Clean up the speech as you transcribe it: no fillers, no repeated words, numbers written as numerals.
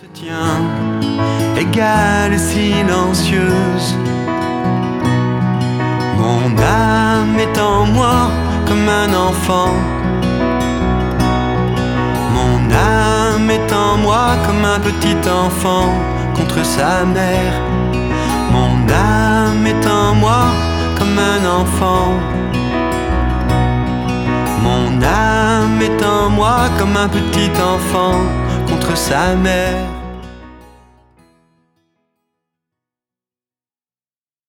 Se tient égale et silencieuse. Mon âme est en moi comme un enfant. Mon âme est en moi comme un petit enfant contre sa mère. Mon âme est en moi comme un enfant. Mon âme est en moi comme un petit enfant contre sa mère.